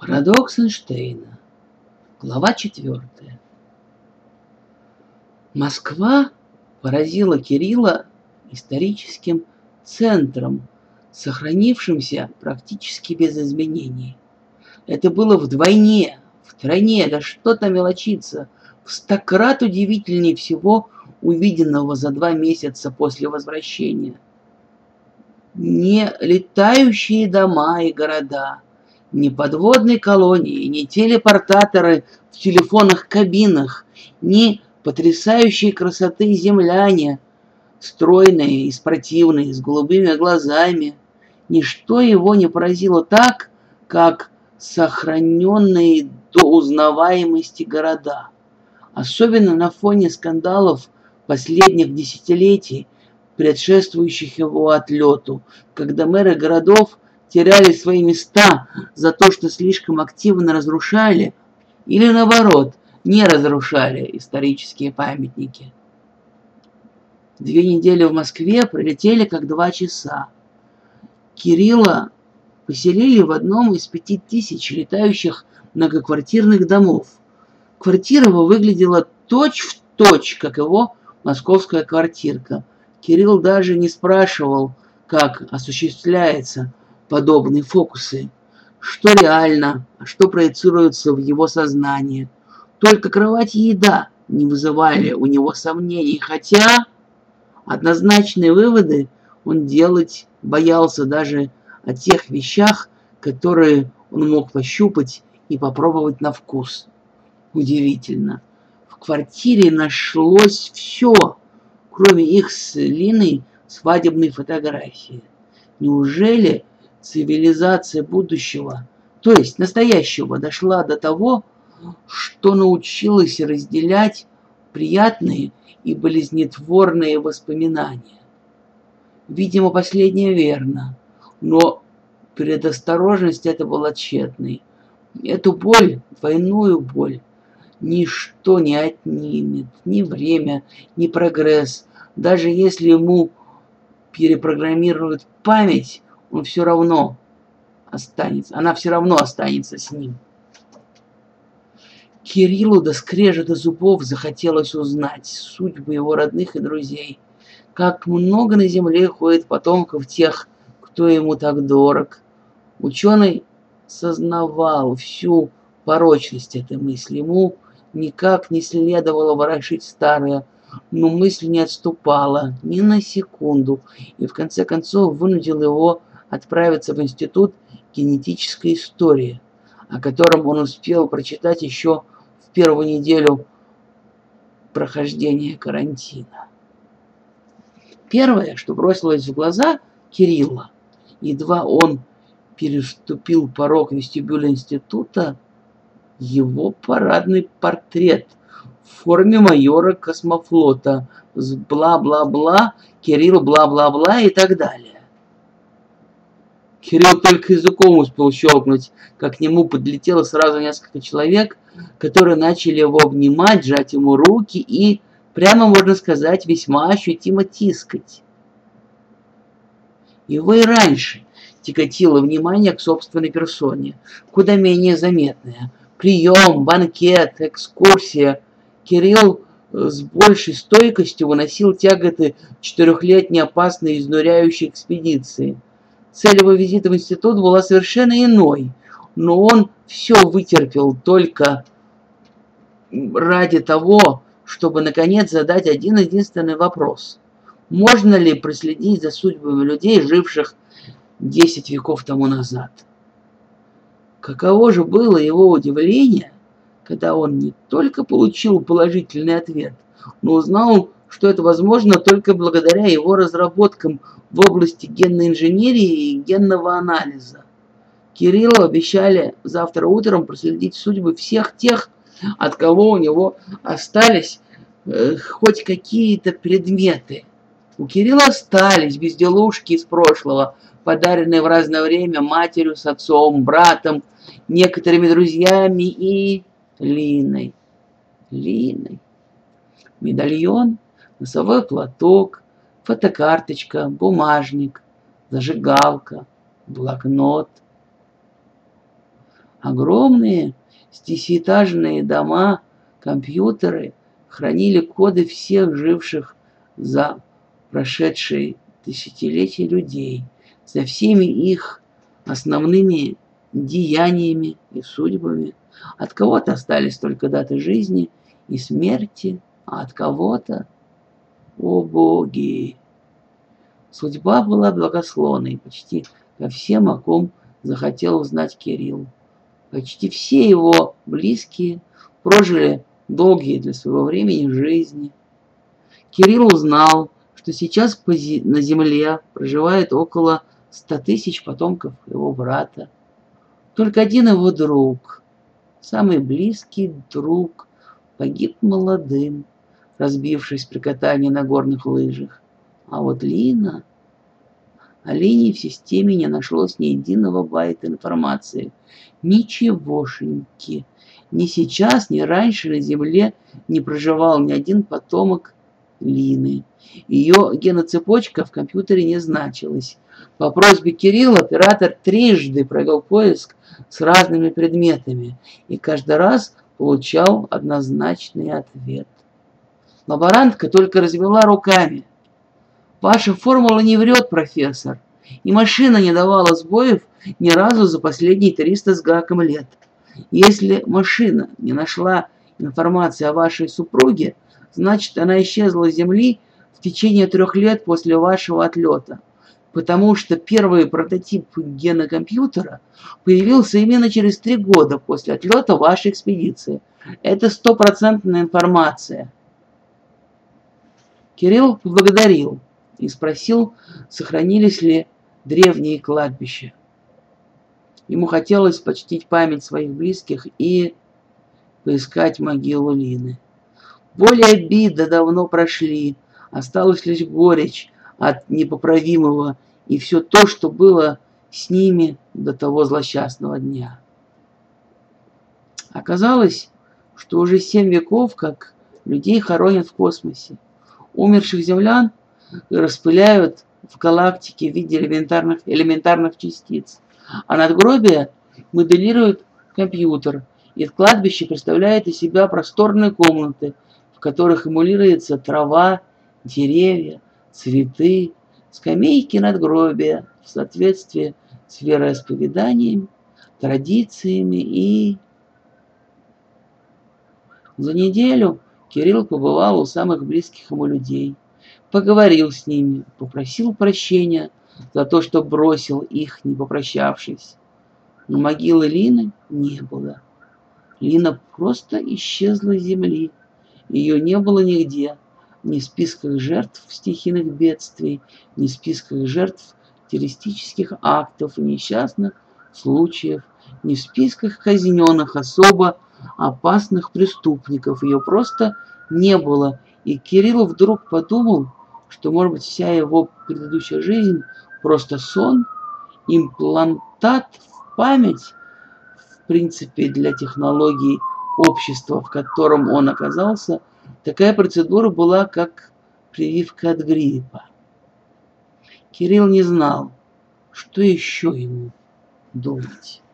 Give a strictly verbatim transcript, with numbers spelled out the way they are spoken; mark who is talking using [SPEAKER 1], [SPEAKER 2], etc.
[SPEAKER 1] Парадокс Эйнштейна. Глава четвертая. Москва поразила Кирилла историческим центром, сохранившимся практически без изменений. Это было вдвойне, втройне, да что там мелочиться, в сто крат удивительнее всего увиденного за два месяца после возвращения. Не летающие дома и города, ни подводные колонии, ни телепортаторы в телефонных кабинах, ни потрясающей красоты земляне, стройные и спортивные, с голубыми глазами. Ничто его не поразило так, как сохраненные до узнаваемости города. Особенно на фоне скандалов последних десятилетий, предшествующих его отлету, когда мэры городов теряли свои места за то, что слишком активно разрушали или, наоборот, не разрушали исторические памятники. Две недели в Москве пролетели как два часа. Кирилла поселили в одном из пяти тысяч летающих многоквартирных домов. Квартира его выглядела точь-в-точь, как его московская квартирка. Кирилл даже не спрашивал, как осуществляются подобные фокусы, что реально, а что проецируется в его сознании. Только кровать и еда не вызывали у него сомнений, хотя однозначные выводы он делать боялся даже о тех вещах, которые он мог пощупать и попробовать на вкус. Удивительно. В квартире нашлось все, кроме их с Линой свадебной фотографии. Неужели цивилизация будущего, то есть настоящего, дошла до того, что научилась разделять приятные и болезнетворные воспоминания? Видимо, последнее верно, но предосторожность эта была тщетной. Эту боль, двойную боль, ничто не отнимет, ни время, ни прогресс. Даже если ему перепрограммируют память, он все равно останется, она все равно останется с ним. Кириллу до скрежета зубов захотелось узнать судьбы его родных и друзей. Как много на земле ходит потомков тех, кто ему так дорог. Ученый сознавал всю порочность этой мысли. Ему никак не следовало ворошить старое, но мысль не отступала ни на секунду и в конце концов вынудил его отправиться в институт генетической истории, о котором он успел прочитать еще в первую неделю прохождения карантина. Первое, что бросилось в глаза Кирилла, едва он переступил порог вестибюля института, его парадный портрет в форме майора космофлота с бла-бла-бла, Кирилл бла-бла-бла и так далее. Кирилл только языком успел щелкнуть, как к нему подлетело сразу несколько человек, которые начали его обнимать, сжать ему руки и, прямо можно сказать, весьма ощутимо тискать. Его и раньше тяготило внимание к собственной персоне, куда менее заметное. Прием, банкет, экскурсия. Кирилл с большей стойкостью выносил тяготы четырехлетней опасной изнуряющей экспедиции. Цель его визита в институт была совершенно иной, но он все вытерпел только ради того, чтобы наконец задать один единственный вопрос. Можно ли проследить за судьбами людей, живших десять веков тому назад? Каково же было его удивление, когда он не только получил положительный ответ, но узнал, что это возможно только благодаря его разработкам в области генной инженерии и генного анализа. Кириллу обещали завтра утром проследить судьбы всех тех, от кого у него остались э, хоть какие-то предметы. У Кирилла остались безделушки из прошлого, подаренные в разное время матерью с отцом, братом, некоторыми друзьями и Линой. Линой. Медальон, носовой платок, фотокарточка, бумажник, зажигалка, блокнот. Огромные десятиэтажные дома, компьютеры хранили коды всех живших за прошедшие тысячелетия людей, за всеми их основными деяниями и судьбами. От кого-то остались только даты жизни и смерти, а от кого-то, о боги, судьба была благосклонной почти ко всем, о ком захотел узнать Кирилл. Почти все его близкие прожили долгие для своего времени жизни. Кирилл узнал, что сейчас на Земле проживает около ста тысяч потомков его брата. Только один его друг, самый близкий друг, погиб молодым, разбившись при катании на горных лыжах. А вот Лина... О Лине в системе не нашлось ни единого байта информации. Ничегошеньки. Ни сейчас, ни раньше на Земле не проживал ни один потомок Лины. Ее геноцепочка в компьютере не значилась. По просьбе Кирилла оператор трижды провел поиск с разными предметами и каждый раз получал однозначный ответ. Лаборантка только развела руками. Ваша формула не врет, профессор, и машина не давала сбоев ни разу за последние триста с гаком лет. Если машина не нашла информации о вашей супруге, значит, она исчезла с Земли в течение трех лет после вашего отлета, потому что первый прототип генокомпьютера появился именно через три года после отлета вашей экспедиции. Это стопроцентная информация. Кирилл поблагодарил и спросил, сохранились ли древние кладбища. Ему хотелось почтить память своих близких и поискать могилу Лины. Боль и обида давно прошли, осталась лишь горечь от непоправимого и все то, что было с ними до того злосчастного дня. Оказалось, что уже семь веков, как людей хоронят в космосе. Умерших землян распыляют в галактике в виде элементарных, элементарных частиц. А надгробие моделирует компьютер, и кладбище представляет из себя просторные комнаты, в которых эмулируется трава, деревья, цветы, скамейки надгробия в соответствии с вероисповеданиями, традициями и... За неделю Кирилл побывал у самых близких ему людей. Поговорил с ними, попросил прощения за то, что бросил их, не попрощавшись. Но могилы Лины не было. Лина просто исчезла с земли. Ее не было нигде. Ни в списках жертв стихийных бедствий, ни в списках жертв террористических актов и несчастных случаев, ни в списках казненных особо опасных преступников. Ее просто не было. И Кирилл вдруг подумал, что, может быть, вся его предыдущая жизнь просто сон, имплантат в память, в принципе, для технологий общества, в котором он оказался, такая процедура была, как прививка от гриппа. Кирилл не знал, что еще ему думать.